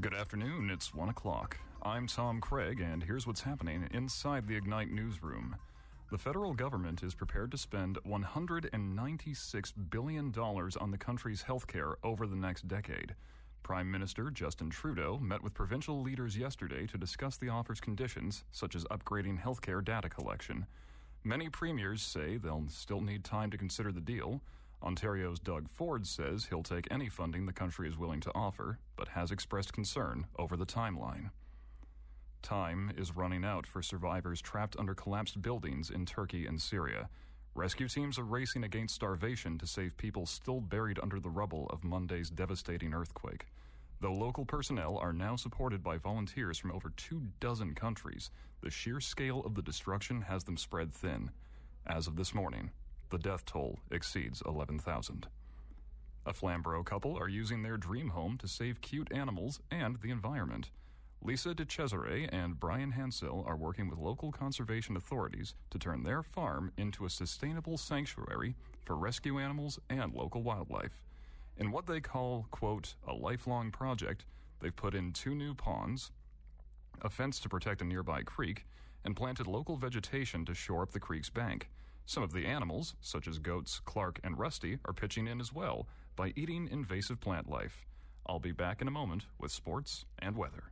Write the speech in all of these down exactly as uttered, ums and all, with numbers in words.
Good afternoon, it's one o'clock. I'm Tom Craig, and here's what's happening inside the Ignite newsroom. The federal government is prepared to spend one hundred ninety-six billion dollars on the country's health care over the next decade. Prime Minister Justin Trudeau met with provincial leaders yesterday to discuss the offer's conditions, such as upgrading healthcare data collection. Many premiers say they'll still need time to consider the deal. Ontario's Doug Ford says he'll take any funding the country is willing to offer, but has expressed concern over the timeline. Time is running out for survivors trapped under collapsed buildings in Turkey and Syria. Rescue teams are racing against starvation to save people still buried under the rubble of Monday's devastating earthquake. Though local personnel are now supported by volunteers from over two dozen countries, the sheer scale of the destruction has them spread thin. As of this morning, the death toll exceeds eleven thousand. A Flamborough couple are using their dream home to save cute animals and the environment. Lisa de Cesare and Brian Hansel are working with local conservation authorities to turn their farm into a sustainable sanctuary for rescue animals and local wildlife. In what they call, quote, a lifelong project, they've put in two new ponds, a fence to protect a nearby creek, and planted local vegetation to shore up the creek's bank. Some of the animals, such as goats Clark and Rusty, are pitching in as well by eating invasive plant life. I'll be back in a moment with sports and weather.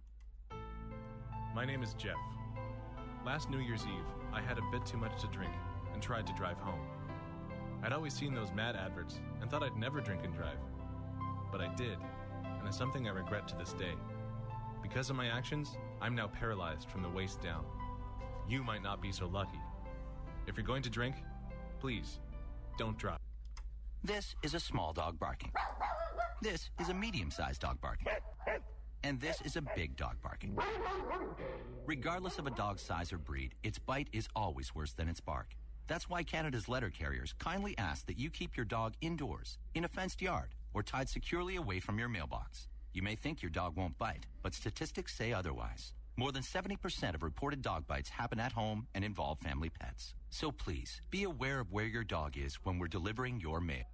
My name is Jeff. Last New Year's Eve, I had a bit too much to drink and tried to drive home. I'd always seen those mad adverts and thought I'd never drink and drive. But I did, and it's something I regret to this day. Because of my actions, I'm now paralyzed from the waist down. You might not be so lucky. If you're going to drink, please, don't drive. This is a small dog barking. This is a medium-sized dog barking. And this is a big dog barking. Regardless of a dog's size or breed, its bite is always worse than its bark. That's why Canada's letter carriers kindly ask that you keep your dog indoors, in a fenced yard, or tied securely away from your mailbox. You may think your dog won't bite, but statistics say otherwise. More than seventy percent of reported dog bites happen at home and involve family pets. So please, be aware of where your dog is when we're delivering your mail.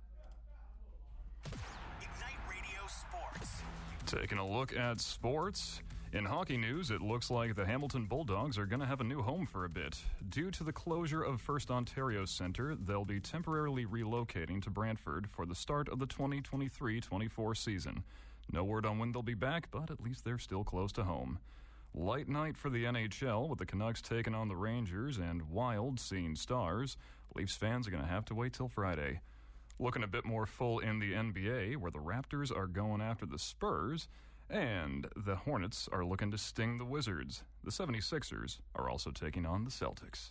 Ignite Radio Sports. Taking a look at sports. In hockey news, it looks like the Hamilton Bulldogs are going to have a new home for a bit. Due to the closure of First Ontario Centre, they'll be temporarily relocating to Brantford for the start of the twenty twenty-three twenty-four season. No word on when they'll be back, but at least they're still close to home. Light night for the N H L with the Canucks taking on the Rangers and Wild seeing Stars. Leafs fans are going to have to wait till Friday. Looking a bit more full in the N B A, where the Raptors are going after the Spurs, and the Hornets are looking to sting the Wizards. The seventy-sixers are also taking on the Celtics.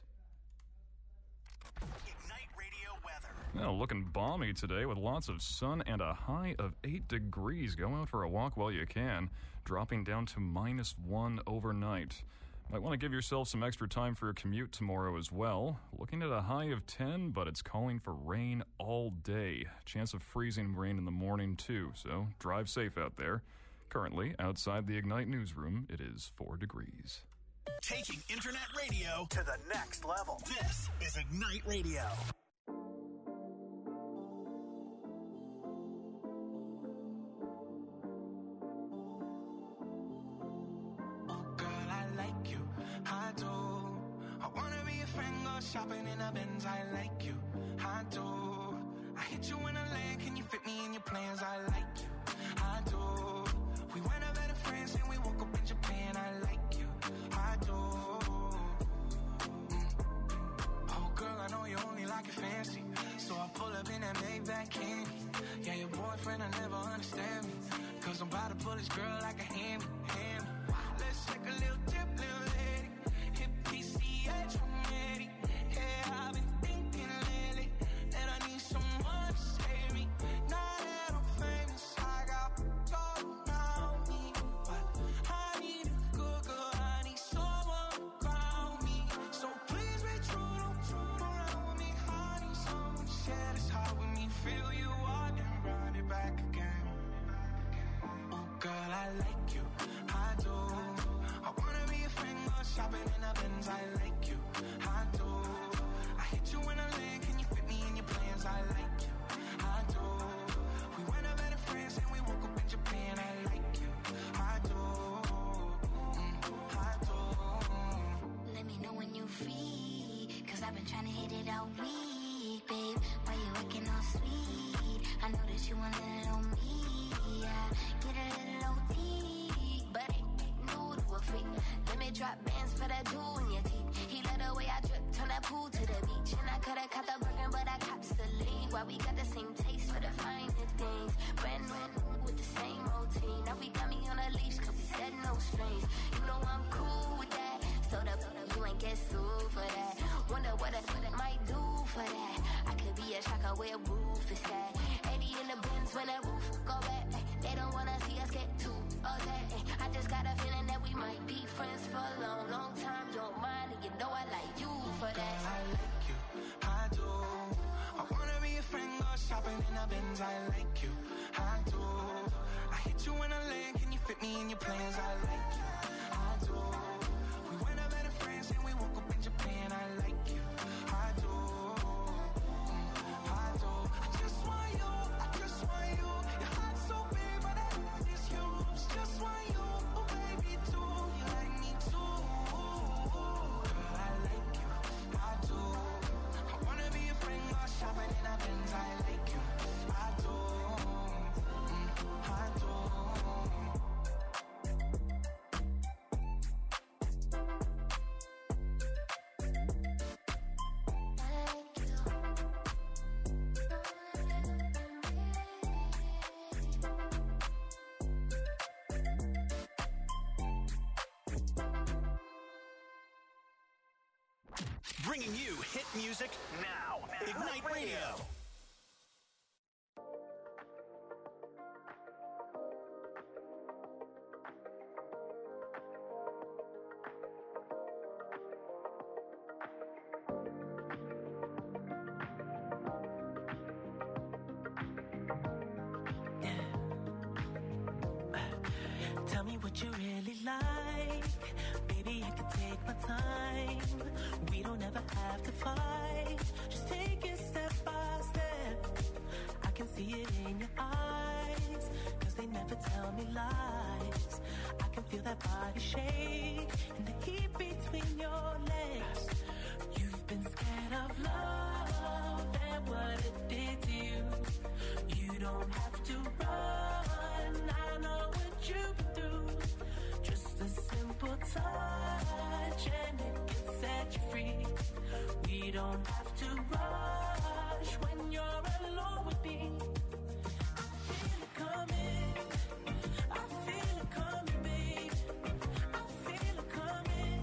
Ignite Radio weather. Well, looking balmy today with lots of sun and a high of eight degrees. Go out for a walk while you can, dropping down to minus one overnight. Might want to give yourself some extra time for a commute tomorrow as well. Looking at a high of ten, but it's calling for rain all day. Chance of freezing rain in the morning too, so drive safe out there. Currently, outside the Ignite newsroom, it is four degrees. Taking internet radio to the next level. This is Ignite Radio. I do. I wanna be a friend, go shopping in a Benz. I like you. I do. I hit you in a land, can you fit me in your plans? I like you. I do. We went up better friends and we woke up in Japan. I like you. I do. Mm. Oh girl, I know you only like it fancy, so I pull up in that Maybach candy. Yeah, your boyfriend will never understand me, cause I'm about to pull this girl like a hammy, hammy. Let's take a little trip, little lady. Hit P C H one eighty. Yeah, I've been thinking lately that I need someone to save me. Now that I'm famous, I got gold around me, but I need a good girl. I need someone to ground me. So please be true, don't true around with me. I need someone to share this heart with me. Feel you out and run it back again. Oh girl, I like you. I do. I wanna be a friend, go shopping in a Benz. I like you. I do. I hit you in a land, can you fit me in your plans? I like you. I do. We went up better friends and we woke up in Japan. I like you. I do. drop bands for that jewel in your teeth. He let the way I drip, turn that pool to the beach. And I coulda caught the Birkin, but I cops the lead. Why we got the same taste for the finer things. Brand new with the same routine. Now we got me on a leash, cause we said no strings. You know I'm cool with that. So the you ain't get sued for that. Wonder what I might do for that. I could be a shocker where a roof is at. eighty in the bins when that roof go back. They don't wanna see us get too upset. I just got a feeling that we might be friends for a long, long time. Don't mind, and you know I like you for that. Girl, I like you, I do. I wanna be a friend, go shopping in the bins. I like you, I do. I hit you in a lane, can you fit me in your plans? I like you, I do. We went up better friends and we woke up in Japan. I like you, I do. I do. I just want you, I just want you. Your heart's so big, but I know it's yours. Just want you, oh baby, too. You like me too. Girl, I like you, I do. I wanna be a friend, go shopping in a Benz. I like you, I do. Mm, I do. Bringing you hit music now. Ignite Radio. Tell me what you really like. Baby, I can take my time. We don't ever have to fight. Just take it step by step. I can see it in your eyes, cause they never tell me lies. I can feel that body shake and the heat between your legs. You've been scared of love and what it did to you. You don't have to run, I know what you've been through. Just a simple touch and it can set you free. We don't have to rush when you're alone with me. I feel it coming, I feel it coming, babe. I feel it coming,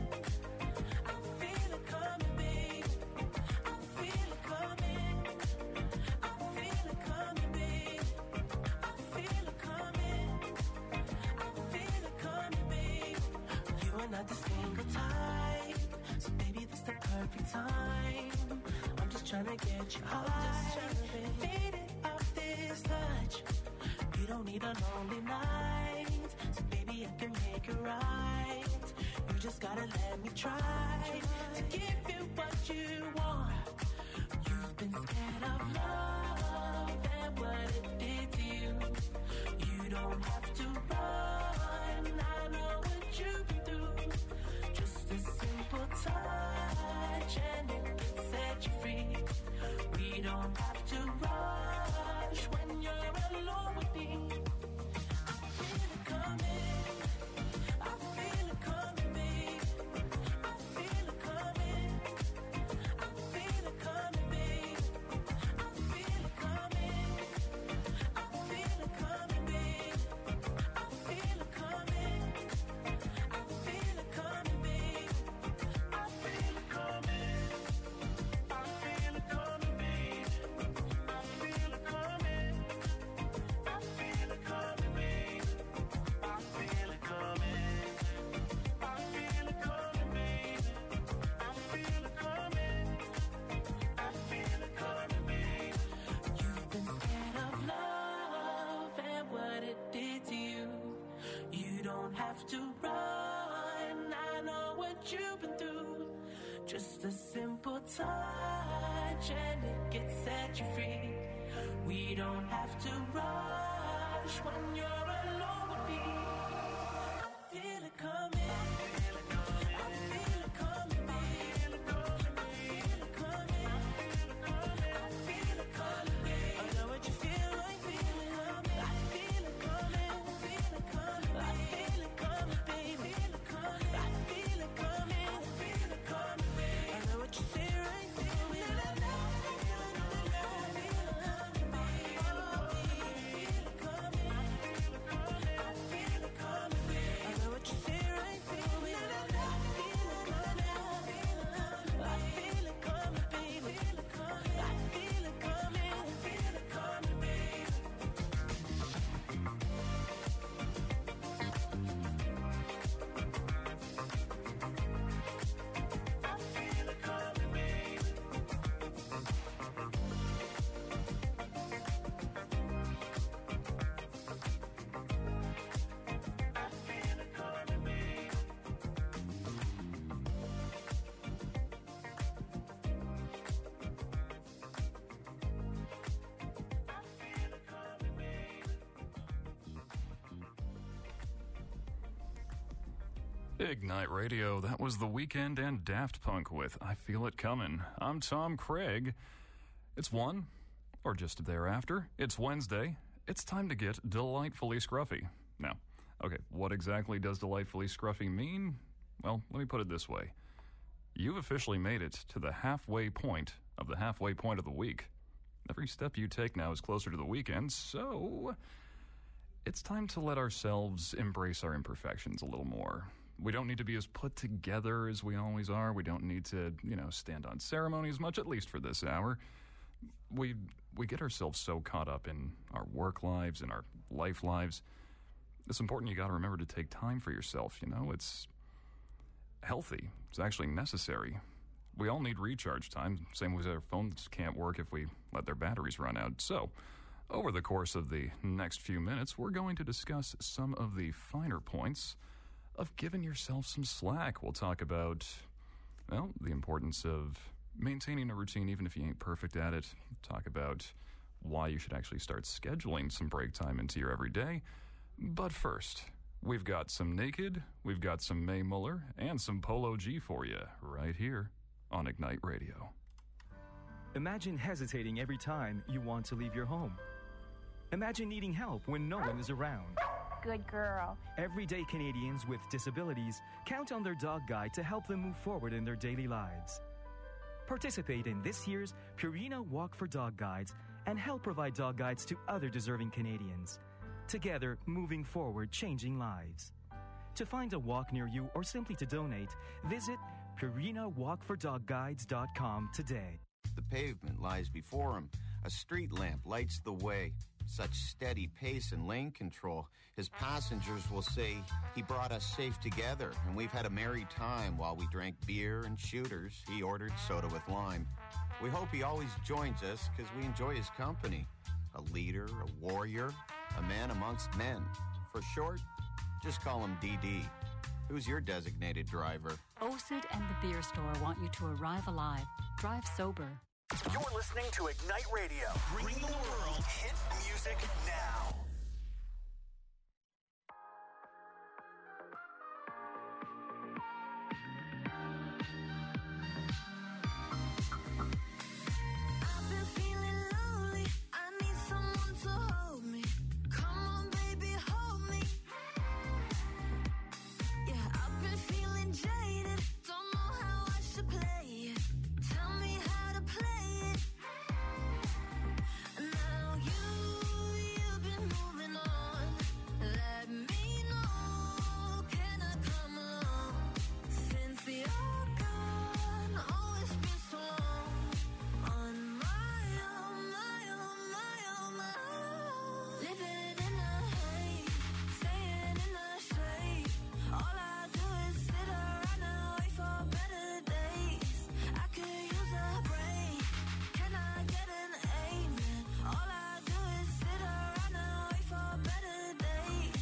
I feel it coming, babe. I feel it coming, I feel it coming, babe. I feel it coming, I feel it coming, babe. You are not the single type, so baby, this the perfect time. I'm just trying to get you high, faded off this touch. You don't need a lonely night, so baby, I can make it right. You just gotta let me try to give you what you want. You've been scared of love and what it did to you. You don't have to run, I know what you've been through. Just a simple touch and it can set you free. We don't have to rush when you're alone with me. I feel it coming, I feel it coming, babe. I feel it coming, I feel it coming, babe. I feel it coming, I feel it coming, babe. I feel it coming, I feel it coming, babe. I feel it coming, I feel it coming, babe. I feel it coming, I feel it coming, babe. I feel it coming, I feel it coming, babe. I feel it coming, I feel it coming, babe. You've been scared of love and what it did to you. You don't have to run, I know what you've been through. Just a simple touch and it can set you free. We don't have to rush when you're alone with me. I feel it coming, I feel it coming, babe. I feel it coming, I feel it coming, babe. I know what you feel like, feel it coming. I feel it coming, I feel it coming, I feel it coming, babe. I feel it coming, I feel it Ignite Radio, that was The Weeknd and Daft Punk with I Feel It Coming. I'm Tom Craig. It's one, or just thereafter. It's Wednesday. It's time to get delightfully scruffy. Now, okay, what exactly does delightfully scruffy mean? Well, let me put it this way. You've officially made it to the halfway point of the halfway point of the week. Every step you take now is closer to the weekend, so it's time to let ourselves embrace our imperfections a little more. We don't need to be as put together as we always are. We don't need to, you know, stand on ceremony as much, at least for this hour. We we get ourselves so caught up in our work lives and our life lives. It's important you got to remember to take time for yourself, you know. It's healthy. It's actually necessary. We all need recharge time. Same as our phones can't work if we let their batteries run out. So, over the course of the next few minutes, we're going to discuss some of the finer points of giving yourself some slack. We'll talk about, well, the importance of maintaining a routine even if you ain't perfect at it. Talk about why you should actually start scheduling some break time into your everyday. But first, we've got some Naked, we've got some Mae Muller, and some Polo G for you right here on Ignite Radio. Imagine hesitating every time you want to leave your home. Imagine needing help when no one is around. Good girl. Everyday Canadians with disabilities count on their dog guide to help them move forward in their daily lives. Participate in this year's Purina Walk for Dog Guides and help provide dog guides to other deserving Canadians. Together, moving forward, changing lives. To find a walk near you or simply to donate, visit Purina Walk for Dog Guides dot com today. The pavement lies before him. A street lamp lights the way. Such steady pace and lane control. His passengers will say he brought us safe together, and we've had a merry time while we drank beer and shooters. He ordered soda with lime. We hope he always joins us because we enjoy his company. A leader, a warrior, a man amongst men. For short, just call him D D. Who's your designated driver? O C I D and the Beer Store want you to arrive alive. Drive sober. You're listening to Ignite Radio. Bring the world hit music now. I've been feeling lonely. I need someone to hold me. Come on, baby, hold me. Yeah, I've been feeling jaded. Don't know how I should play it. Tell me how to play it. Now you, you've been moving on. Let me know, can I come along? Since you're gone, oh, it's been so long. On my own, my own, my own, my own. Living in a haze, staying in the shade. All I do is sit around and wait for better days. I could use a break. Can I get an amen? All I do is sit around and wait for better days.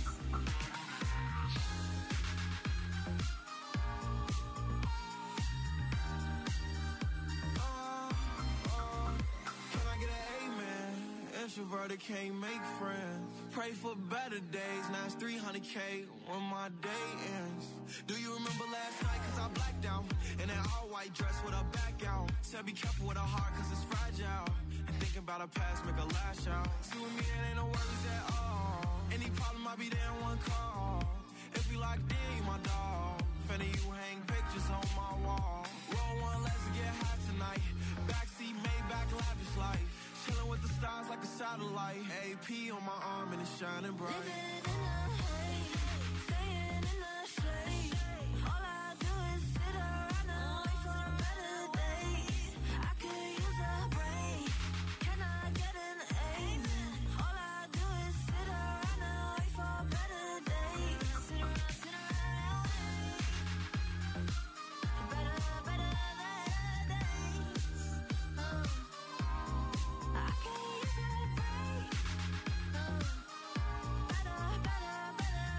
Uh, uh, can I get an amen? Introverted can't make friends. Pray for better days. Now it's three hundred K when my day ends. Do you remember last night? Cause I blacked out. In an all white dress with a back out. Said be careful with a heart cause it's fragile. And thinking about a past make a lash out. See with me it ain't no worries at all. Any problem I be there in one call. If we locked in, you my dog. Finna you hang pictures on my wall. Roll one, let's get high tonight. Backseat, Maybach, lavish life. Chilling with the stars like a satellite. A P on my arm and it's shining bright. Living in a haze, staying in the shade. All I do is sit around and wait for better days. I could use a break. Can I get an amen? All I do is sit around and wait for better days. Sit around, sit around and wait. Better, better, better days. Uh, I could use a break. Uh, better, better, better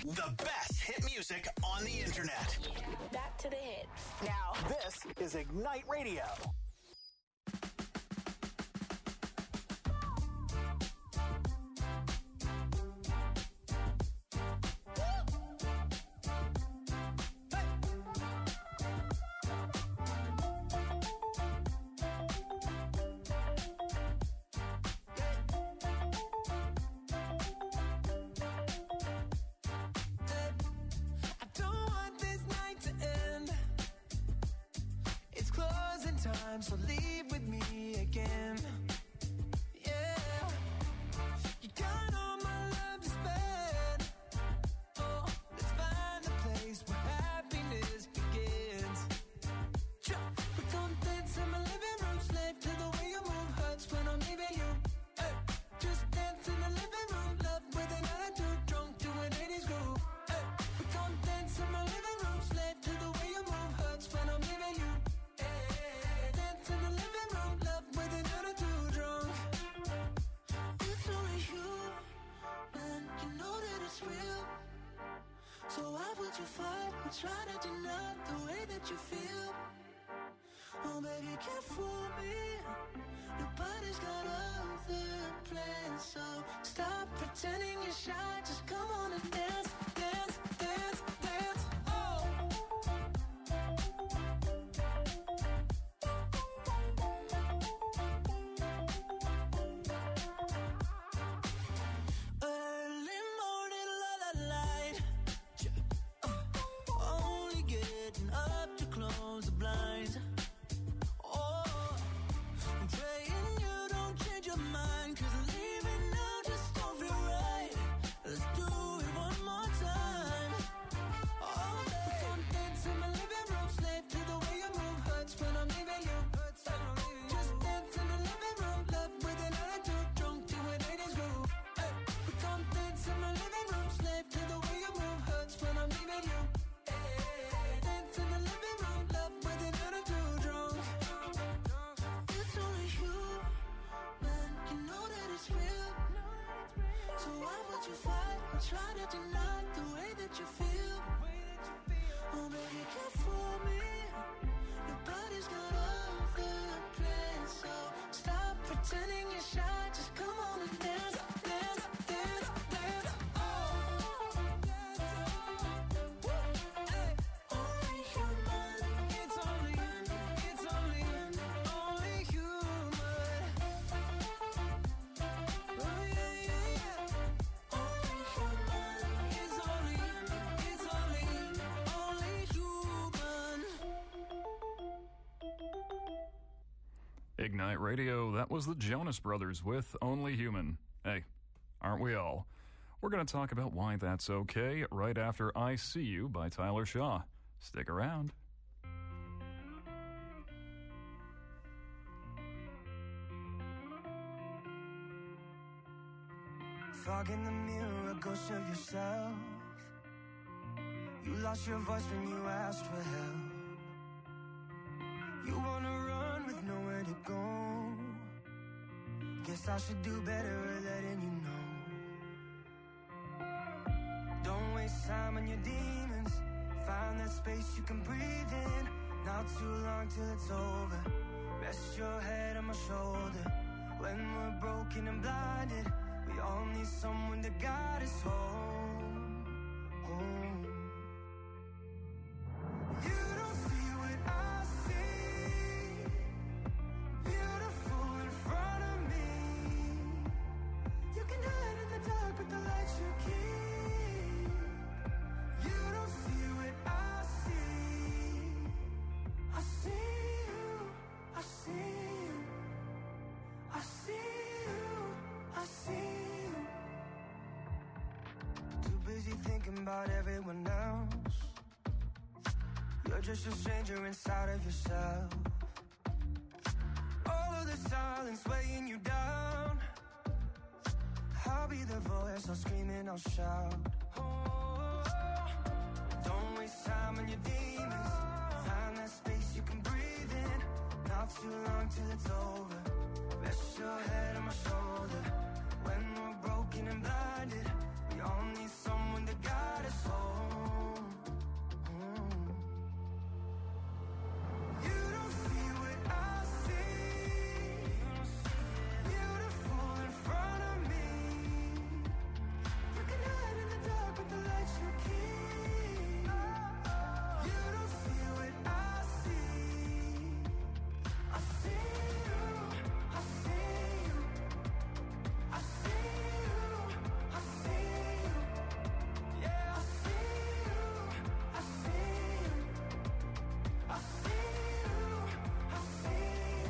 The best hit music on the internet. Back to the hits. Now, this is Ignite Radio. So leave with me again. Yeah, you got all my love to spend. Oh, let's find a place where happiness begins. We don't dance in my living room, slave to the way you move. Hurts when I'm leaving you. Hey, just dance in the living room, love with an attitude, drunk to an eighties groove. Hey, we don't dance in my living room, slave to the way you move. Hurts when I'm leaving you. In the living room, love with an attitude drunk. It's only you, man, you know that it's real. So why would you fight or try to deny the way that you feel? Oh baby, you can't fool me. Your body's got other plans. So stop pretending you're shy. Just come on and dance, dance, dance, dance. Oh. Early morning, la la light. Uh, only getting up to close the blinds. Oh, I'm praying you don't change your mind, 'cause leaving now just don't feel right. Let's do it one more time. Oh, baby, come dance in my living room, slave to the way you move. Hurts when I'm leaving you. Just dance in the living room, love with an attitude, drunk to an eighties groove. Hey, we come dance in my living room, slave to the way you move. Hurts when I'm leaving you. Hey, dance in the living room, love with an attitude, drunk. It's only you, man, you know that it's real. So why would you fight or try to deny the way that you feel? Oh baby, you can't fool me. Your body's got other plans. So stop pretending you're shy. Just come on and dance, dance, dance, dance. Oh, hey, only human. It's only, it's only, only human. Oh yeah, yeah, yeah. Only human. It's only, it's only, only human. Ignite Radio, that was the Jonas Brothers with Only Human. Hey, aren't we all? We're going to talk about why that's okay right after I See You by Tyler Shaw. Stick around. Fog in the mirror, a ghost of yourself. You lost your voice when you asked for help. You wanna run with nowhere to go. Guess I should do better at letting you know. Don't waste time on your demons. Find that space you can breathe in. Not too long till it's over. Rest your head on my shoulder. When we're broken and blinded, we all need someone to guide us home, home. You don't see what I see. Beautiful in front of me. You can hide in the dark with the lights you keep. You don't see what I see. I see you, I see you. I see you, I see you. Too busy thinking about everyone else. You're just a stranger inside of yourself. All of the silence weighing you down. I'll be the voice, I'll scream and I'll shout. Oh, don't waste time on your demons. Find that space you can breathe in. Not too long till it's over. Rest your head on my shoulder. When we're broken and blinded, we all need someone to guide us home. home. You don't see what I see. Beautiful in front of me. You can hide in the dark with the lights you keep. You don't see what I see. I see you, I see you. I see you, I see you. Yeah, I see you, I see you. I see you, I see you.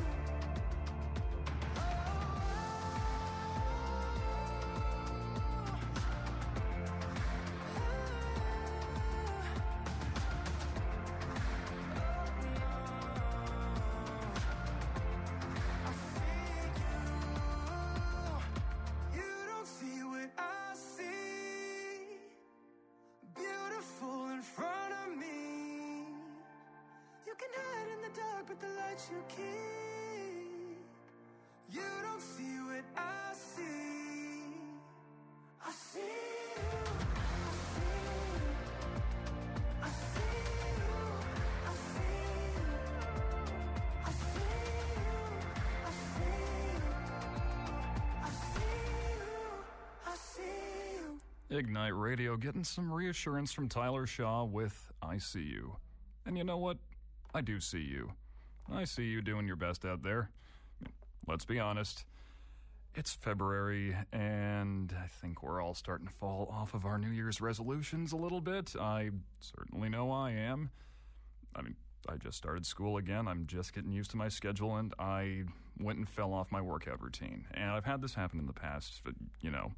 You don't see what I see. Beautiful in front of me. You can hide in the dark, but the lights you keep. You don't see what I see. I see you. I see you. I see you. I see you. I see you. I see you. I see you. Ignite Radio getting some reassurance from Tyler Shaw with I See You. And you know what? I do see you. I see you doing your best out there. Let's be honest. It's February, and I think we're all starting to fall off of our New Year's resolutions a little bit. I certainly know I am. I mean, I just started school again. I'm just getting used to my schedule, and I went and fell off my workout routine. And I've had this happen in the past, but, you know,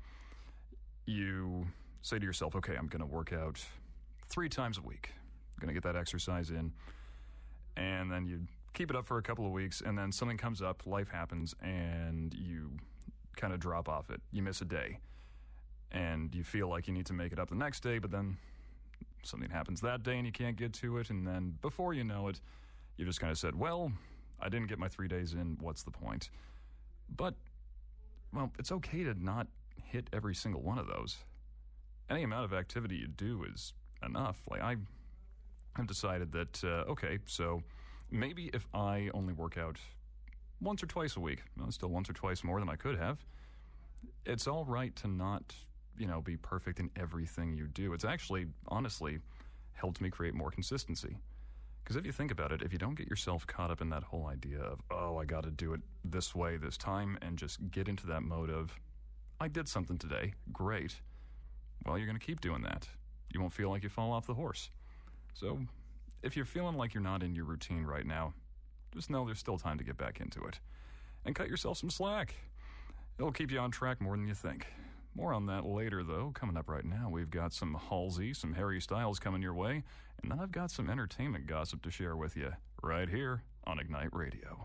you say to yourself, okay, I'm going to work out three times a week. I'm going to get that exercise in. And then you keep it up for a couple of weeks, and then something comes up, life happens, and you kind of drop off it. You miss a day. And you feel like you need to make it up the next day, but then something happens that day and you can't get to it. And then before you know it, you just kind of said, well, I didn't get my three days in. What's the point? But, well, it's okay to not hit every single one of those. Any amount of activity you do is enough. Like, I have decided that, uh, okay, so maybe if I only work out once or twice a week, well, still once or twice more than I could have, it's all right to not, you know, be perfect in everything you do. It's actually, honestly, helped me create more consistency. Because if you think about it, if you don't get yourself caught up in that whole idea of, oh, I got to do it this way, this time, and just get into that mode of, I did something today, great, well, you're going to keep doing that. You won't feel like you fall off the horse. So if you're feeling like you're not in your routine right now, just know there's still time to get back into it. And cut yourself some slack. It'll keep you on track more than you think. More on that later, though. Coming up right now, we've got some Halsey, some Harry Styles coming your way, and then I've got some entertainment gossip to share with you right here on Ignite Radio.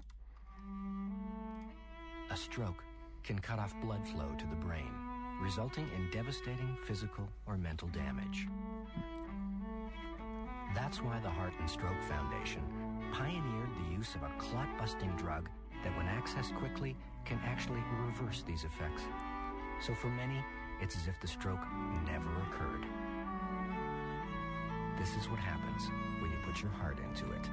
A stroke can cut off blood flow to the brain, resulting in devastating physical or mental damage. That's why the Heart and Stroke Foundation pioneered the use of a clot-busting drug that, when accessed quickly, can actually reverse these effects. So for many, it's as if the stroke never occurred. This is what happens when you put your heart into it.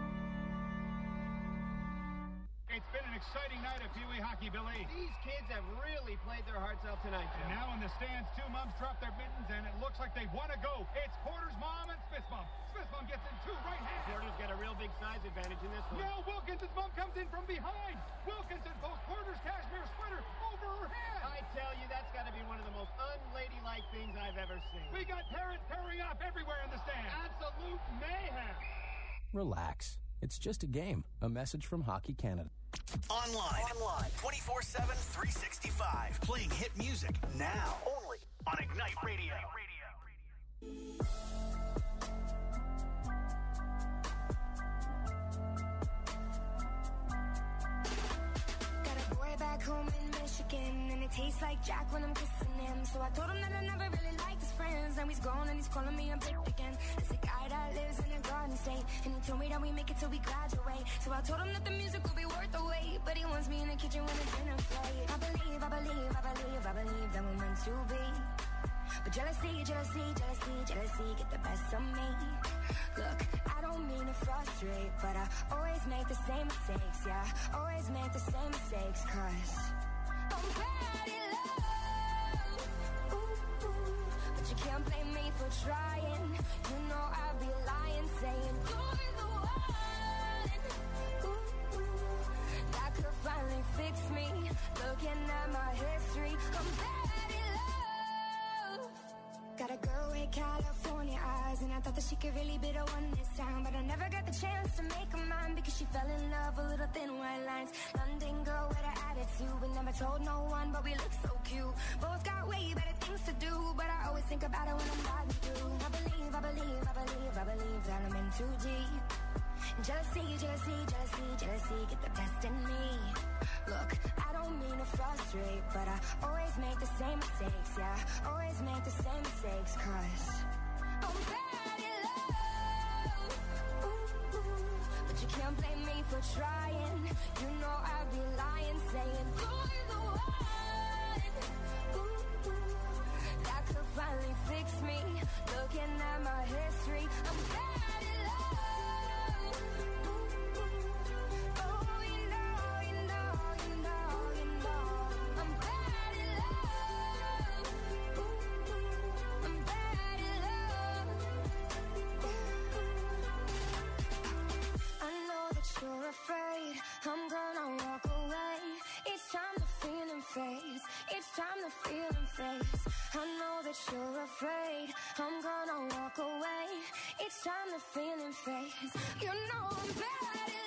It's been an exciting night of Pee Wee hockey, Billy. These kids have really played their hearts out tonight, Joe. And now in the stands, two moms drop their mittens, and it looks like they want to go. It's Porter's mom and Smith's mom. Smith's mom gets in two right hands. Porter's got a real big size advantage in this one. No, Wilkinson's mom comes in from behind. Wilkinson posts Porter's cashmere sweater over her head. I tell you, that's got to be one of the most unladylike things I've ever seen. We got parents tearing up everywhere in the stands. Absolute mayhem. Relax. It's just a game. A message from Hockey Canada. Online. Online. twenty-four seven, three sixty-five. Playing hit music now. Only on Ignite Radio. Got a boy back home in Michigan, and it tastes like Jack when I'm kissing him. So I told him that I never really liked his friends. Now he's gone and he's calling me a bitch again. It's a guy that lives in a garden state, and he told me that we make it till we graduate. So I told him that the music will be worth the wait, but he wants me in the kitchen when the dinner's late. I believe, I believe, I believe, I believe that we're meant to be. But But jealousy, jealousy, jealousy, jealousy get the best of me. Look, I don't mean to frustrate, but I always make the same mistakes, yeah. Always make the same mistakes, cause I'm bad in love. Ooh, ooh. But you can't blame me for trying. You know I'd be lying, saying you're the one. Ooh, ooh. That could finally fix me. Looking at my history, I'm bad in love. Got a girl with California eyes, and I thought that she could really be the one this time, but I never got the chance to make her mine because she fell in love with little thin white lines. London girl with an attitude, we never told no one, but we look so cute. Both got way better things to do, but I always think about it when I'm riding through. I believe, I believe, I believe, I believe that I'm in too deep. Jealousy, jealousy, jealousy, jealousy get the best in me. Look, I don't mean to frustrate, but I always make the same mistakes, yeah. Always make the same mistakes, cause I'm bad in love. Ooh, ooh. But you can't blame me for trying. You know I'd be lying, saying you're the one. Ooh, ooh. That could finally fix me. Looking at my history, I'm bad in love. Ooh, ooh. Oh, you know, you know, you know, you know, I'm bad in love. Ooh, ooh. I'm bad in love. I know that you're afraid I'm gonna walk away. Each time the feeling fades, each time the feeling fades. I know that you're afraid I'm gonna walk away. Each time the feeling fades, you know I'm bad in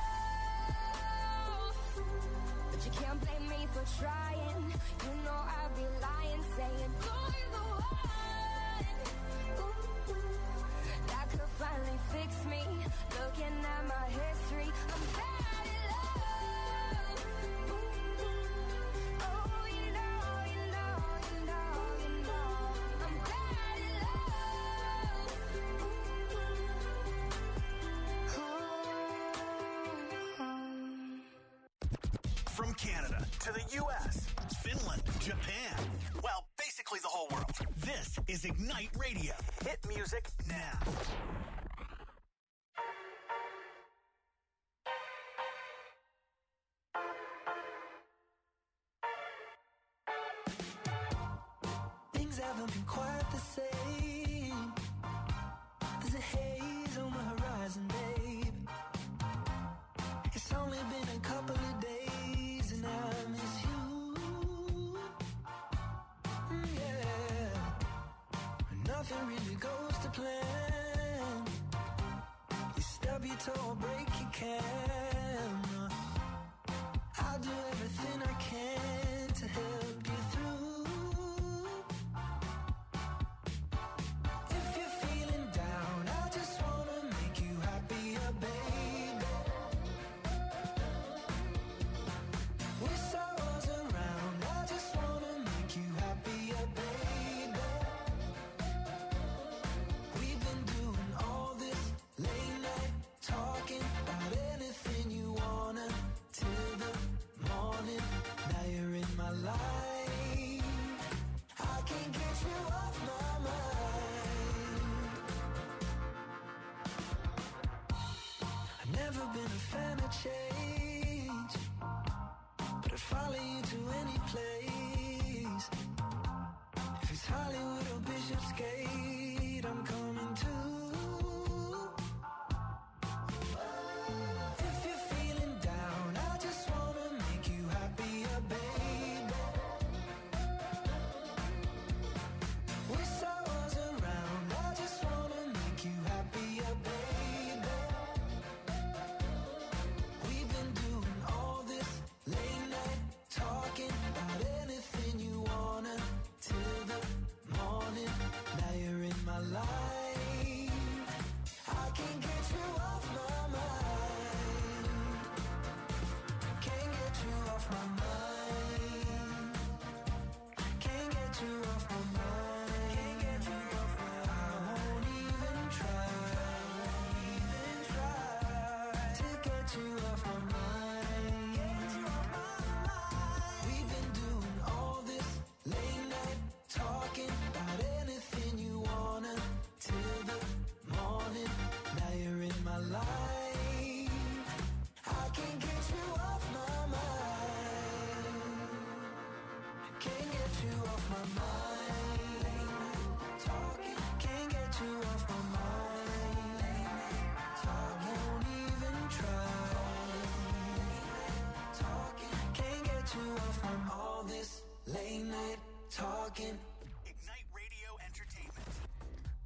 love. But you can't blame me for trying. You know I'd be lying, saying you're the one. Ooh, ooh. That could finally fix me. Looking at my history, I'm bad in love. Ooh, ooh. Oh, you know, you know, you know, you know, I'm bad in love. Ooh, ooh. Oh. From Canada to the U S, Finland, Japan, well, basically the whole world. This is Ignite Radio. Hit music now. Things haven't been quite the same. There's a haze on the horizon, babe. It's only been a couple of days and I miss you. Mm, yeah. Nothing really goes to plan. You stub your toe, break your camera. I'll do everything I can to help you through. If you're feeling down, I just wanna make you happier, baby. Wish I was around, I just wanna make you happier, baby. We've been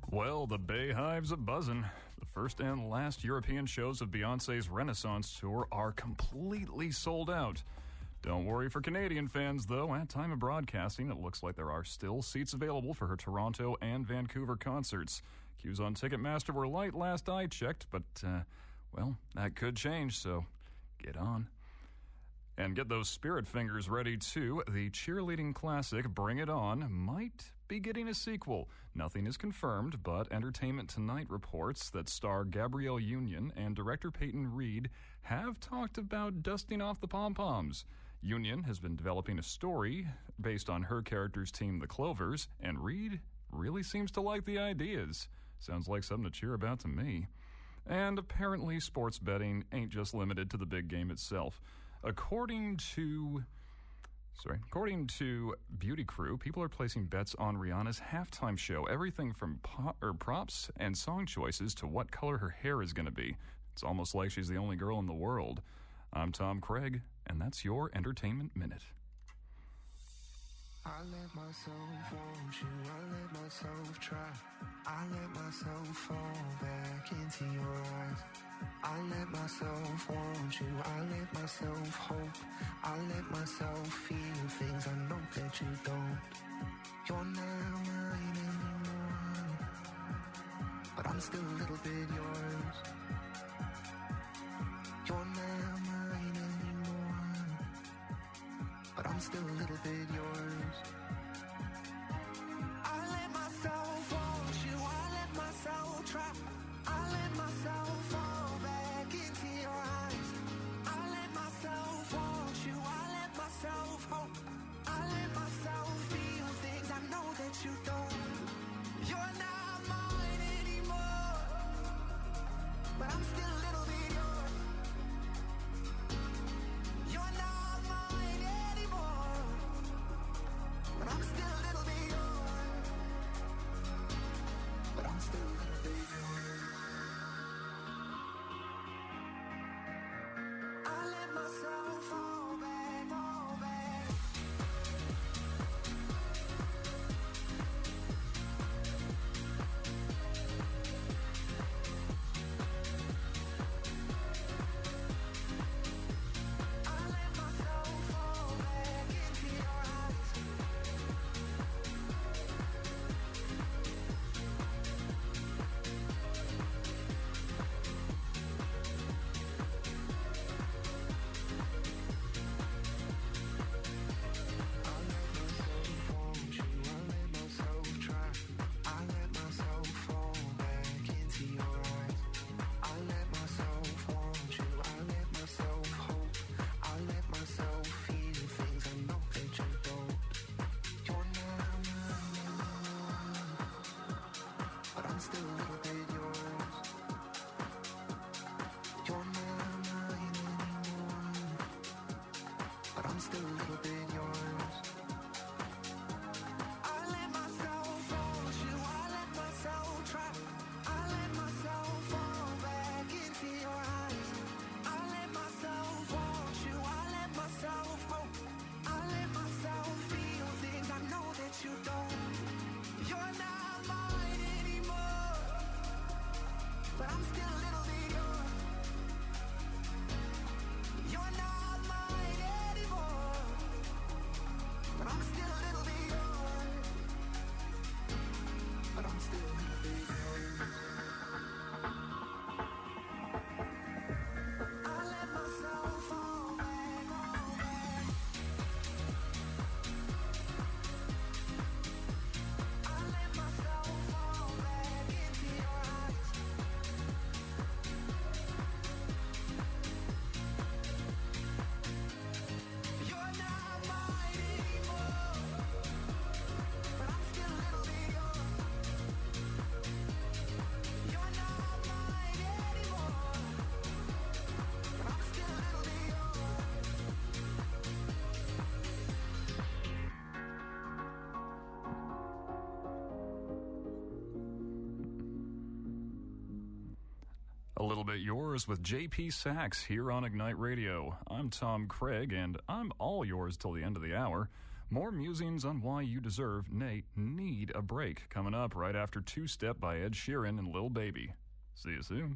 Well, the Bayhive's a buzzin'. The first and last European shows of Beyoncé's Renaissance tour are completely sold out. Don't worry for Canadian fans, though. At time of broadcasting, it looks like there are still seats available for her Toronto and Vancouver concerts. Queues on Ticketmaster were light last I checked, but, uh, well, that could change, so get on. And get those spirit fingers ready, too. The cheerleading classic Bring It On might be getting a sequel. Nothing is confirmed, but Entertainment Tonight reports that star Gabrielle Union and director Peyton Reed have talked about dusting off the pom-poms. Union has been developing a story based on her character's team, the Clovers, and Reed really seems to like the ideas. Sounds like something to cheer about to me. And apparently sports betting ain't just limited to the big game itself. According to, sorry, according to Beauty Crew, people are placing bets on Rihanna's halftime show. Everything from pop, or props and song choices to what color her hair is going to be. It's almost like she's the only girl in the world. I'm Tom Craig, and that's your Entertainment Minute. I let myself want you, I let myself try. I let myself fall back into your eyes. I let myself want you, I let myself hope. I let myself feel things I know that you don't. You're not mine anymore, but I'm still a little bit yours. You're not mine anymore, but I'm still a little bit yours. I let myself want you, I let myself try. I let myself fall back into your eyes. I let myself want you, I let myself hope. I let myself feel things I know that you don't. You're not mine anymore, but I'm still a little bit yours. You're not mine anymore, but I'm still a little bit yours. But I'm still a little bit yours. I let myself fall back, fall back. I let myself fall back into your eyes. Want you, I let myself try. I let myself fall back into your eyes. I let myself want you, I let myself hope. I let myself feel things I know that you don't. You're not mine anymore, but I'm still a little bit yours. You're not mine anymore, but I'm still a little bit yours. I let myself want you, I let myself try. I let myself fall back into your eyes. I let myself want you, I let myself hope. I let myself feel things I know that you don't. You're not mine anymore, but I'm still a little bit yours. You're not mine anymore, but I'm still a little bit yours. But I'm still a little bit yours. I let myself fall back, fall back. I let myself fall back into your eyes. You're not mine anymore, but I'm still a little bit yours. You're not mine anymore, but I'm still a little bit yours. A little bit yours with J P Sachs here on Ignite Radio. I'm Tom Craig, and I'm all yours till the end of the hour. More musings on why you deserve, nay, need a break coming up right after Two Step by Ed Sheeran and Lil Baby. See you soon.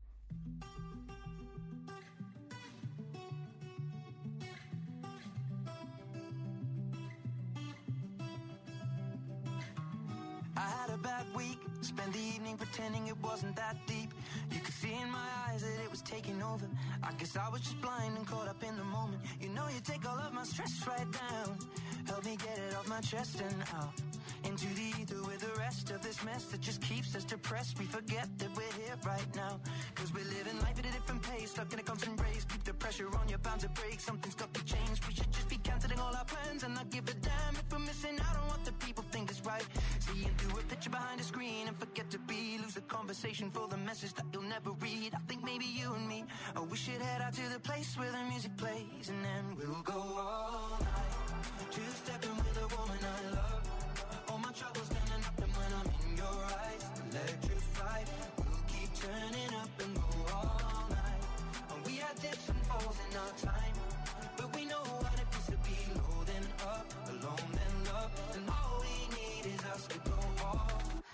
I had a bad week, spent the evening pretending it wasn't that deep. You could see in my eyes that it was taking over. I guess I was just blind and caught up in the moment. You know you take all of my stress right down. Help me get it off my chest and out into the ether with the rest of this mess that just keeps us depressed. We forget that we're here right now, cause we're living life at a different pace, stuck in a constant race. Keep the pressure on, you're bound to break. Something's got to change. We should just be cancelling all our plans and not give a damn if we're missing out on what the people think is right. Seeing through a picture behind a screen and forget to be. Lose the conversation for the message that you'll never read. I think maybe you and me, oh, we should head out to the place where the music plays, and then we'll go all night, two-stepping with a woman I love. All my troubles standing up, and when I'm in your eyes, electrified. We'll keep turning up and go all night. And we had dips and falls in our time, but we know what it feels to be low then up, alone then love. And all we need is us to go all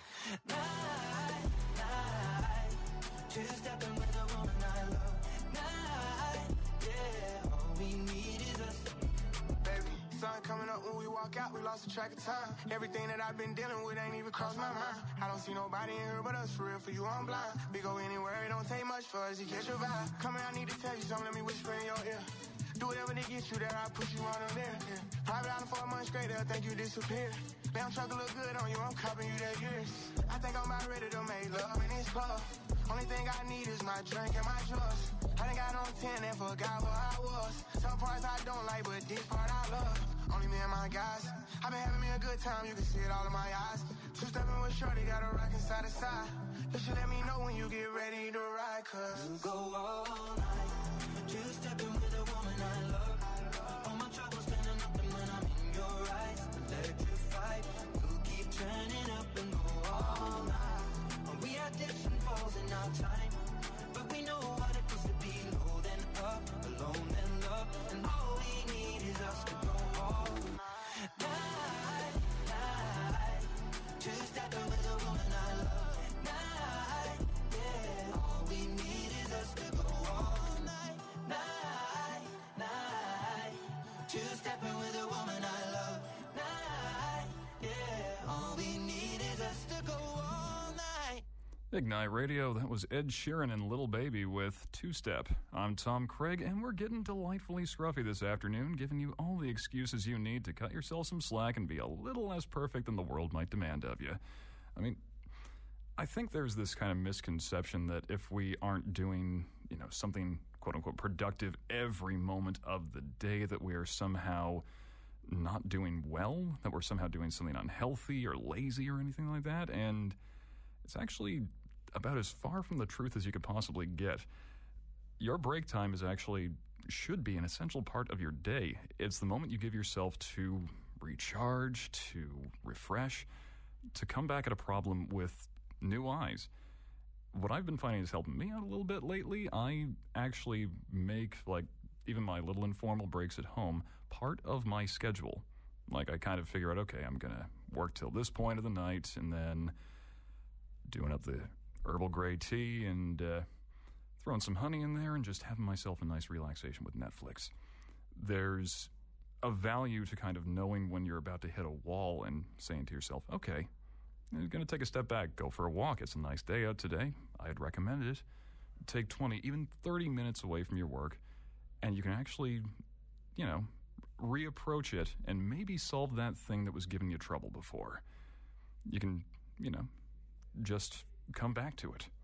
night, night. Two-stepping with a woman I love. Night, yeah. All we need is us. Baby, sun coming up when we walk out, we lost track of time. Everything that I've been dealing with ain't even crossed my mind. I don't see nobody in here but us, for real, for you I'm blind. We go anywhere, it don't take much for us to catch your vibe. Come here, I need to tell you something, let me whisper in your ear. Do whatever to get you there, I'll put you on them there. Yeah. Private island for a month straight, they'll think you disappeared. Damn truck look good on you, I'm copping you that years. I think I'm about ready to make love in this club. Only thing I need is my drink and my drugs. I done got on ten and forgot where I was. Some parts I don't like, but this part I love. Only me and my guys. I've been having me a good time, you can see it all in my eyes. Two-stepping with Shorty, got a rockin' side to side. You should let me know when you get ready to ride, cause we'll go all night, two-stepping with a woman I love. All my troubles standing up, and when I'm in your eyes, electrified. We'll keep turning up and go all night. And we had dips and falls in our time, but we know what it feels to be low then up, alone then love. And all we need is us to go all night, night. Two-stepping with a woman I love. Night, yeah. All we need is us to go all night, night, night. Two-stepping with a woman I love. Night, yeah. All we need is us to go all night. Ignite Radio, that was Ed Sheeran and Lil Baby with Two-Step. I'm Tom Craig, and we're getting delightfully scruffy this afternoon, giving you all the excuses you need to cut yourself some slack and be a little less perfect than the world might demand of you. I mean, I think there's this kind of misconception that if we aren't doing, you know, something quote-unquote productive every moment of the day, that we are somehow not doing well, that we're somehow doing something unhealthy or lazy or anything like that, and it's actually about as far from the truth as you could possibly get. Your break time is actually, should be an essential part of your day. It's the moment you give yourself to recharge, to refresh, to come back at a problem with new eyes. What I've been finding is helping me out a little bit lately. I actually make, like, even my little informal breaks at home part of my schedule. Like, I kind of figure out, okay, I'm going to work till this point of the night, and then doing up the herbal gray tea and uh, throwing some honey in there and just having myself a nice relaxation with Netflix. There's a value to kind of knowing when you're about to hit a wall and saying to yourself, okay, you're going to take a step back, go for a walk. It's a nice day out today. I'd recommend it. Take twenty, even thirty minutes away from your work, and you can actually, you know, reapproach it and maybe solve that thing that was giving you trouble before. You can, you know, just come back to it.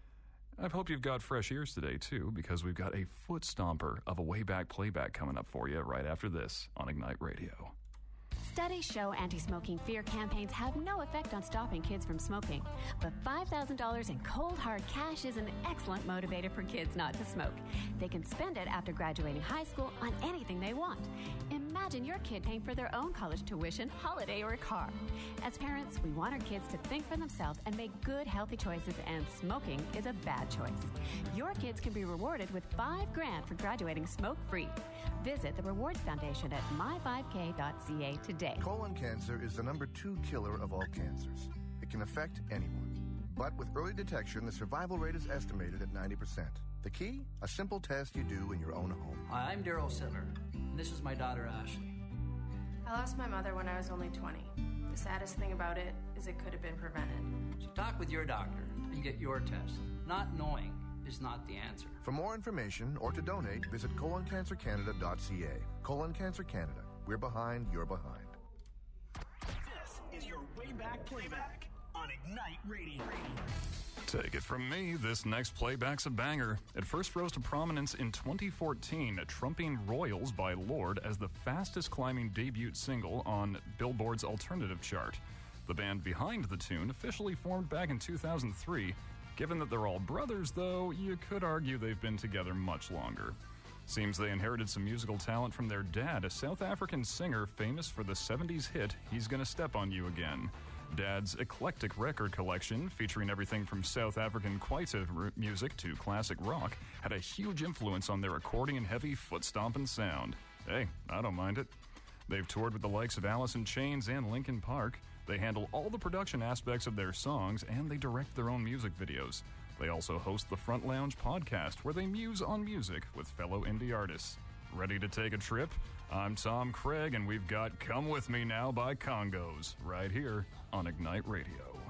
I hope you've got fresh ears today, too, because we've got a foot stomper of a way back playback coming up for you right after this on Ignite Radio. Studies show anti-smoking fear campaigns have no effect on stopping kids from smoking. But five thousand dollars in cold, hard cash is an excellent motivator for kids not to smoke. They can spend it after graduating high school on anything they want. Imagine Imagine your kid paying for their own college tuition, holiday, or a car. As parents, we want our kids to think for themselves and make good, healthy choices, and smoking is a bad choice. Your kids can be rewarded with five grand for graduating smoke-free. Visit the Rewards Foundation at my five k dot c a today. Colon cancer is the number two killer of all cancers. It can affect anyone. But with early detection, the survival rate is estimated at ninety percent. The key? A simple test you do in your own home. Hi, I'm Daryl Sittler, and this is my daughter, Ashley. I lost my mother when I was only twenty. The saddest thing about it is it could have been prevented. So talk with your doctor and get your test. Not knowing is not the answer. For more information or to donate, visit colon cancer canada dot c a. Colon Cancer Canada. We're behind, you're behind. This is your way back playback on Ignite Radio. Take it from me, this next playback's a banger. It first rose to prominence in twenty fourteen, trumping Royals by Lorde as the fastest climbing debut single on Billboard's alternative chart. The band behind the tune officially formed back in two thousand three. Given that they're all brothers, though, you could argue they've been together much longer. Seems they inherited some musical talent from their dad, a South African singer famous for the seventies hit He's Gonna Step on You Again. Dad's eclectic record collection, featuring everything from South African Kwaito r- music to classic rock, had a huge influence on their accordion-heavy, foot-stomping sound. Hey, I don't mind it. They've toured with the likes of Alice in Chains and Linkin Park. They handle all the production aspects of their songs, and they direct their own music videos. They also host the Front Lounge podcast, where they muse on music with fellow indie artists. Ready to take a trip? I'm Tom Craig, and we've got Come With Me Now by Congos, right here on Ignite Radio.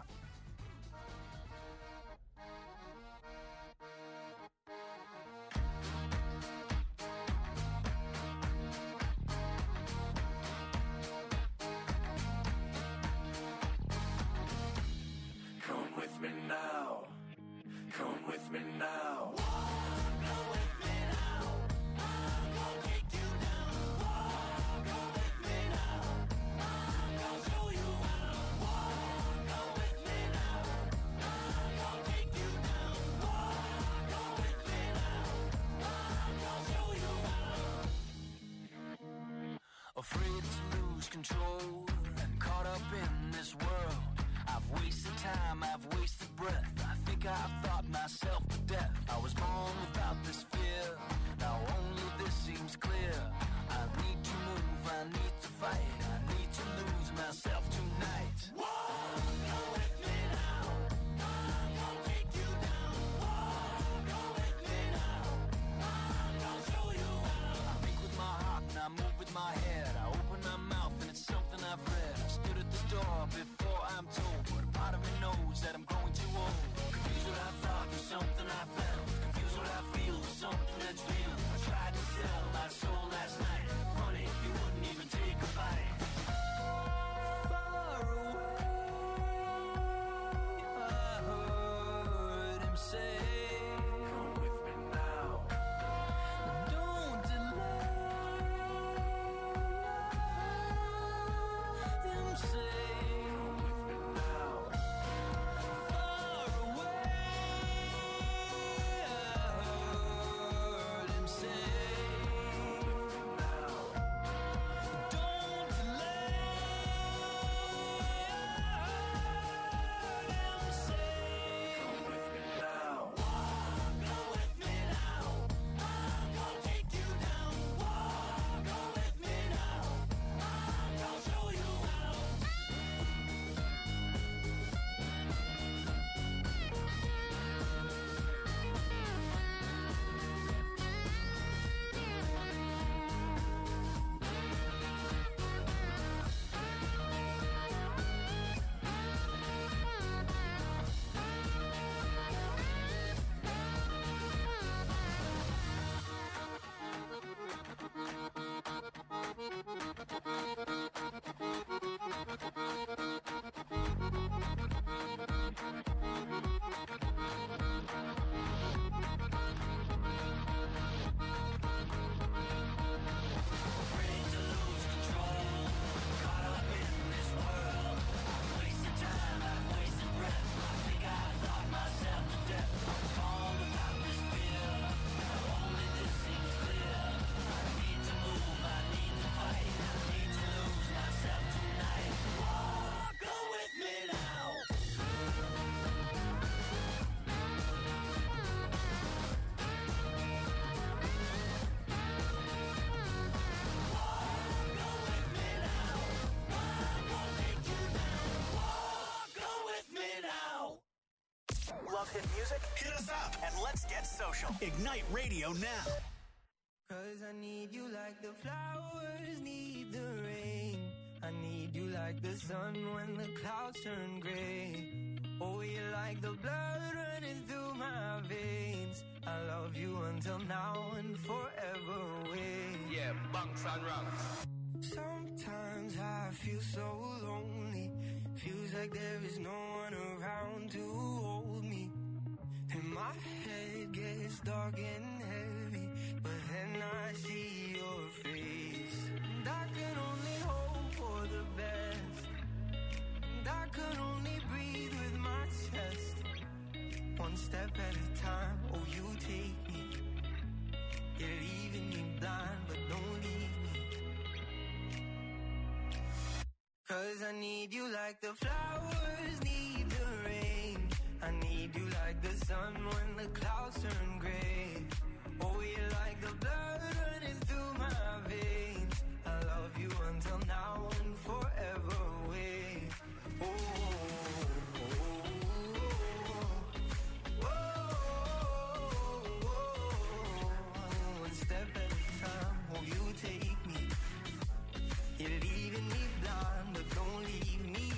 Come with me now. Come with me now. Afraid to lose control and caught up in this world. I've wasted time, I've wasted breath. I think I've thought myself to death. I was born without this fear. Now only this seems clear. I need to move, I need to fight. I need to lose myself tonight. Whoa, go with me now. I'm gonna take you down. Whoa, go with me now. I'm gonna show you how. I think with my heart and I move with my head. I open my mouth and it's something I've read. I stood at the door before I'm told, but a part of me knows that I'm growing too old. Confused what I thought was something I felt. Confused what I feel was something Love hit music? Hit us up and let's get social. Ignite Radio now. Cause I need you like the flowers need the rain. I need you like the sun when the clouds turn gray. Oh, you're like the blood running through my veins. I love you until now and forever away. Yeah, bunks and rungs. Sometimes I feel so lonely. Feels like there is no one around to hold me. And my head gets dark and heavy, but then I see your face. And I can only hope for the best. And I can only breathe with my chest. One step at a time, oh you take me. You're leaving me blind, but don't leave me. Cause I need you like the flowers need the rain. I need you like the sun when the clouds turn gray. Oh, you're like the blood running through my veins. I love you until now and forever away. Oh, oh, oh, oh, oh, oh. One step at a time, oh, you take me. You're leaving me blind, but don't leave me.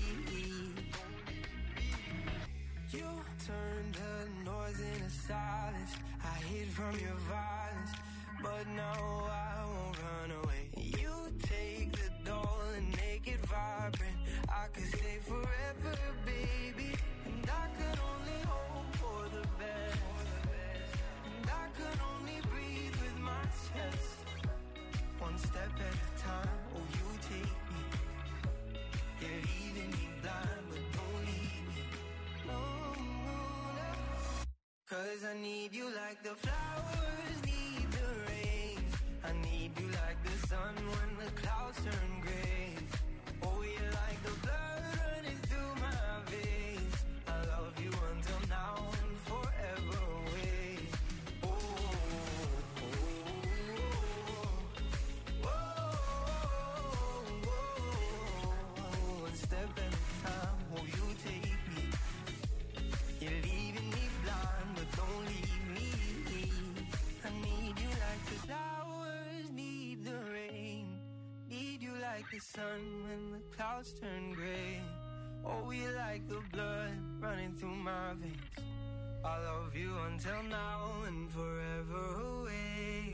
You turned the noise into silence. I hid from your violence, but now I won't run away. You take the doll and make it vibrant. I could stay forever, baby. And I could only hope for the best. And I could only breathe with my chest. One step at a time, oh you take me. You're leaving me blind, but don't leave me. No, no, no. Cause I need you like the flowers need the rain. I need you like the sun when the clouds turn gray. Oh, you're like the blood running through my veins. I love you until now and forever away. Oh, oh, oh, oh, oh, oh. One step at a time, oh, you take me. You're leaving me blind, but don't leave me. I need you like the flowers need the rain. Need you like the sun when the clouds turn gray. Oh, you like the blood running through my veins. I love you until now and forever away.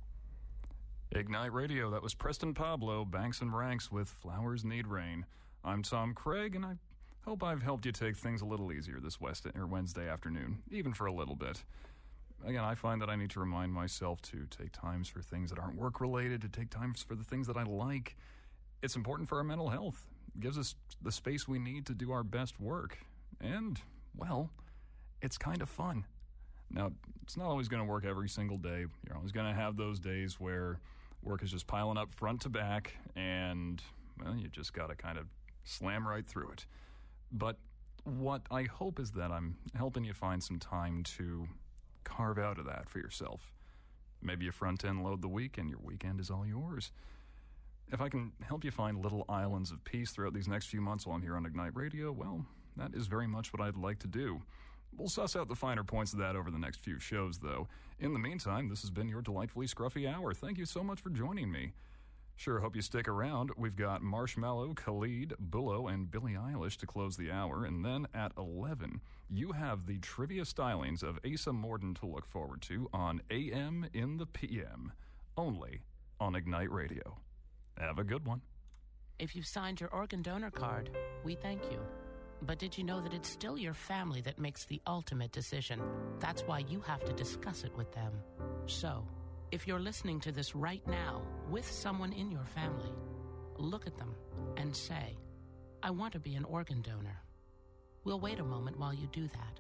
Ignite Radio, that was Preston Pablo, Banks and Ranks with Flowers Need Rain. I'm Tom Craig, and I hope I've helped you take things a little easier this West or Wednesday afternoon, even for a little bit. Again, I find that I need to remind myself to take times for things that aren't work-related, to take times for the things that I like. It's important for our mental health. It gives us the space we need to do our best work. And, well, it's kind of fun. Now, it's not always going to work every single day. You're always going to have those days where work is just piling up front to back, and, well, you just got to kind of slam right through it. But what I hope is that I'm helping you find some time to carve out of that for yourself. Maybe you front-end load the week and your weekend is all yours. If I can help you find little islands of peace throughout these next few months while I'm here on Ignite Radio, well, that is very much what I'd like to do. We'll suss out the finer points of that over the next few shows, though. In the meantime, this has been your delightfully scruffy hour. Thank you so much for joining me. Sure hope you stick around. We've got Marshmallow, Khalid, Bullo, and Billie Eilish to close the hour. And then at eleven, you have the trivia stylings of Asa Morden to look forward to on A M in the P M, only on Ignite Radio. Have a good one. If you've signed your organ donor card, we thank you. But did you know that it's still your family that makes the ultimate decision? That's why you have to discuss it with them. So, if you're listening to this right now with someone in your family, look at them and say, I want to be an organ donor. We'll wait a moment while you do that.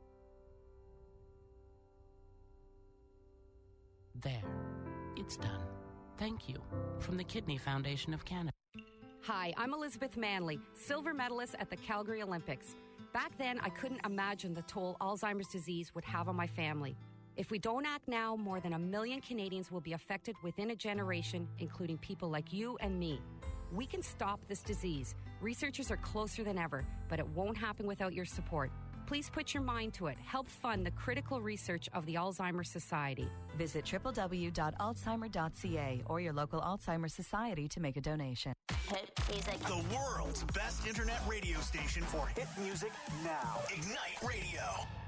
There. It's done. Thank you. From the Kidney Foundation of Canada. Hi, I'm Elizabeth Manley, silver medalist at the Calgary Olympics. Back then, I couldn't imagine the toll Alzheimer's disease would have on my family. If we don't act now, more than a million Canadians will be affected within a generation, including people like you and me. We can stop this disease. Researchers are closer than ever, but it won't happen without your support. Please put your mind to it. Help fund the critical research of the Alzheimer's Society. Visit w w w dot alzheimer dot c a or your local Alzheimer's Society to make a donation. Hit music. The world's best internet radio station for hit music now. Ignite Radio.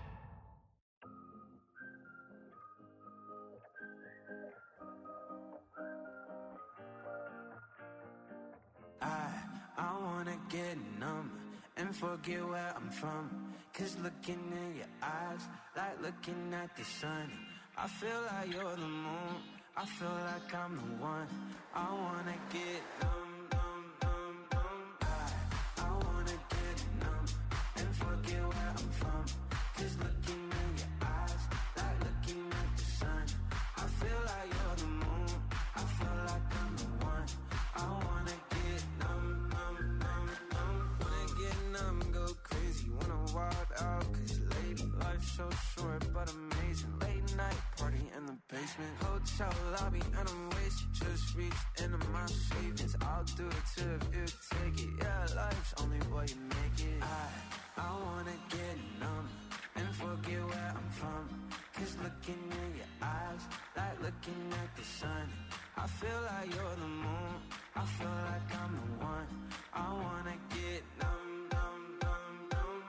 I, I wanna get numb and forget where I'm from. Cause looking in your eyes, like looking at the sun. I feel like you're the moon, I feel like I'm the one. I wanna get numb, numb, numb, numb. I, I wanna get numb and forget where I'm from. Cause looking in your eyes, like looking at the sun. I feel like you're the moon, I feel like I'm the one. I wanna get numb, numb, numb, numb. Wanna get numb, go crazy, wanna wild out. Cause lady, life's so short but amazing. Late night party in the basement, hotel lobby and I'm wasted. Just reached into my savings, I'll do it too if you take it. Yeah, life's only what you make it. I, I wanna get numb and forget where I'm from. Cause looking in your eyes, like looking at the sun. I feel like you're the moon, I feel like I'm the one. I wanna get numb, numb, numb, numb.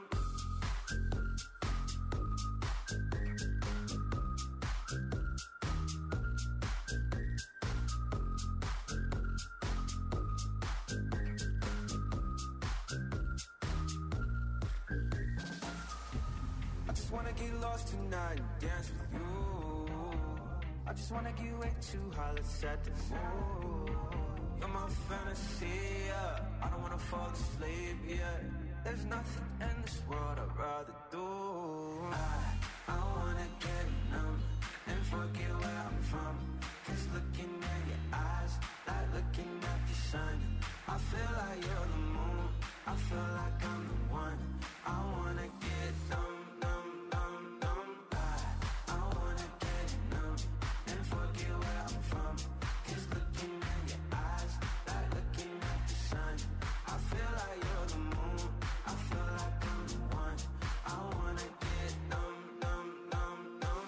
I just wanna get lost tonight and dance with you. I just wanna get way too high, let's set the mood. You're my fantasy, yeah. I don't wanna fall asleep, yeah. There's nothing in this world I'd rather do. I, I wanna get numb and forget where I'm from. Cause looking at your eyes, like looking at the sun. I feel like you're the moon, I feel like I'm the one. I wanna get numb, numb, numb, numb. I, I wanna get numb and forget where I'm from. Cause looking at your eyes, like looking at the sun. I feel like you're the moon, I feel like I'm the one. I wanna get numb, numb, numb, numb.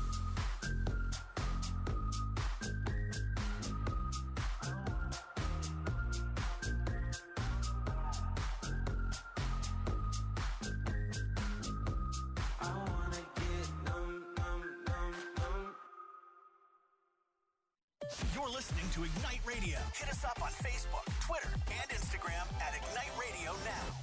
I wanna get numb, numb, numb, numb. You're listening to Ignite Radio. Hit us up on Facebook, Twitter, and Instagram at Ignite Radio Now.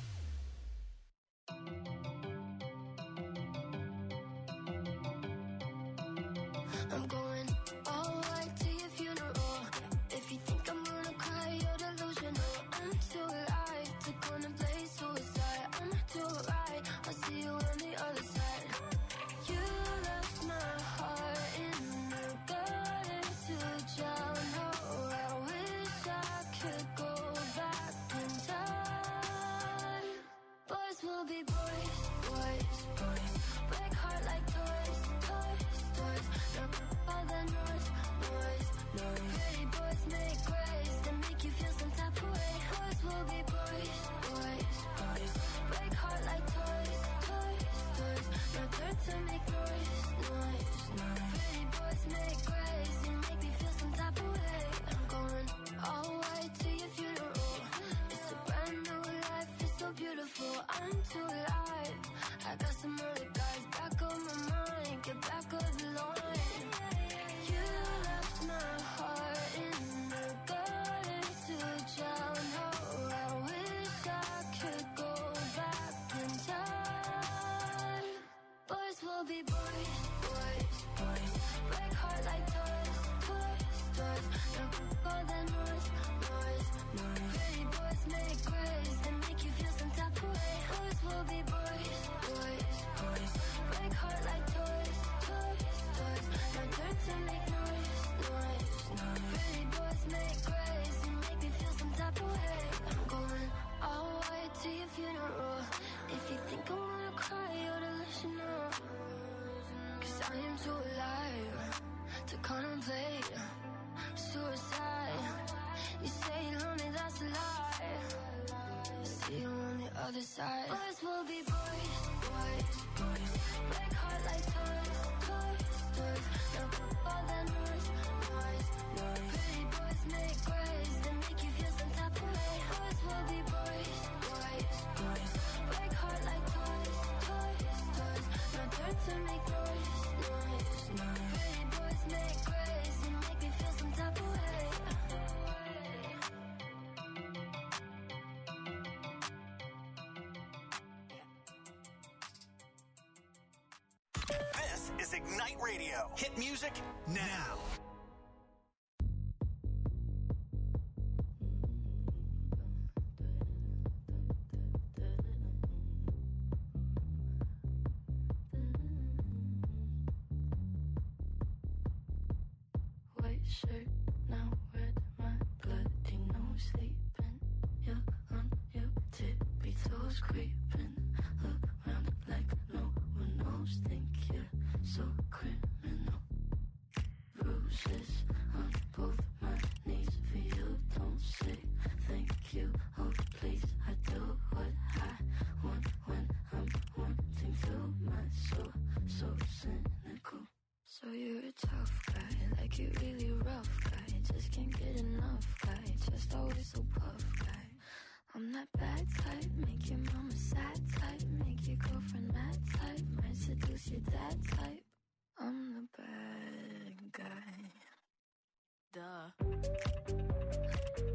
I'm going all right to your funeral. If you think I'm gonna cry, you're delusional. I'm too alive to contemplate suicide. I'm too right, I'll see you on the other side. You left my heart in the gutter to drown. Oh, I wish I could go back in time. Boys will be boys, boys, boys. Break heart like toys, toys, toys. No, all the noise, noise, noise. Pretty boys make grace that make you feel some type of way. Boys will be boys, boys, boys. Break heart like toys, toys, toys. No turn to make noise, noise, noise. Pretty boys make grace and make me feel some type of way. I'm going all white to your funeral. It's a brand new life, it's so beautiful. I'm too alive. I got some other guys back on my mind. Get back on the line. You left my heart in the gutter to drown. Oh, I wish I could go back in time. Boys will be boys, boys, boys. Break heart like toys, toys, toys. No, all the noise, noise, noise. Pretty boys make grace and make you feel some type of way. Boys will be boys, boys, boys. Break heart like toys, toys, toys. No turn to make noise, noise, noise. Pretty boys make grace and make me feel some type of way. I'm going all white to your funeral. If you think I'm gonna cry, you're delusional. Cause I am too alive to contemplate suicide. You say you love me, that's a lie. See you on the other side. Boys will be boys, boys, boys. Break heart like toys, toys, toys. Now all that noise, noise, noise. Pretty boys make grace, they make you feel some type of way. Boys will be boys, boys, boys. Break heart like toys, toys, toys. Now turn to make noise, noise, noise. Pretty boys make grace, they make me feel some type of way. This is Ignite Radio. Hit music now. White shirt, now red, my bloody nose sleeping. You're on your tippy toes creeping around like no one knows. Think you're so criminal. Bruises on both my knees for you. Don't say thank you. Oh please, I do what I want when I'm wanting to. My soul so cynical. So you're a tough guy, like you really rough guy. Just can't get enough guy, just always so puff guy. I'm that bad type, make your mama sad type, make your girlfriend mad type, might seduce your dad